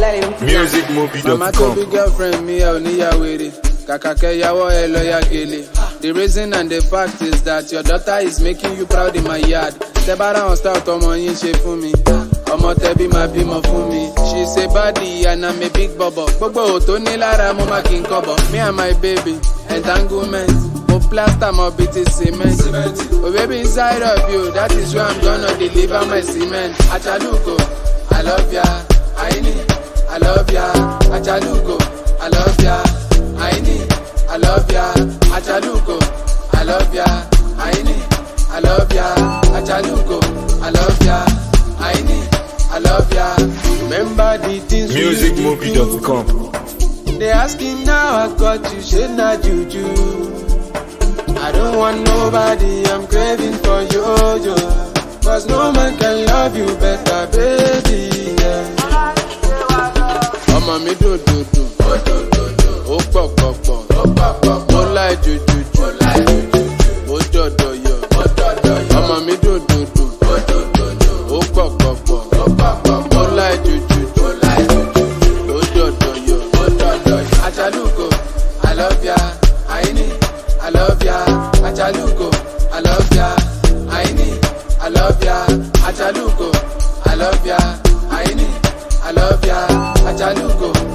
Musicmobi.com. Mama to be girlfriend, me I only ya with it. Kakake yawo eloya gele. The reason and the fact is that your daughter is making you proud in my yard. Tebara on start omo yin she fun mi. Omo tebi ma bimo fun mi. She's a baddie and I'm a big bobo. Gbogbo to ni lara mo ma kin kobo. Me and my baby, entanglement. Mo plaster mo biti cement. Oh baby, inside of you, that is where I'm gonna deliver my cement. Achalugo, I love ya. I love ya. Achalugo, I love ya. I love ya. Achalugo, I love ya. I love ya. Achalugo, I love ya. I love ya. Remember the things Musicmobi.com. They asking now I got you, shit not juju. I don't want nobody, I'm craving for you, yo. Cause no man can love you better, baby, yeah. Mama me do. Oh, pop. Oh, like juju. Oh, do yo. Mama me do. Oh, pop. Oh, like juju. Oh, do yo. Achalugo, I love ya. I love ya. Achalugo, I love ya. I love ya. Achalugo, I love ya. I love ya. Achalugo.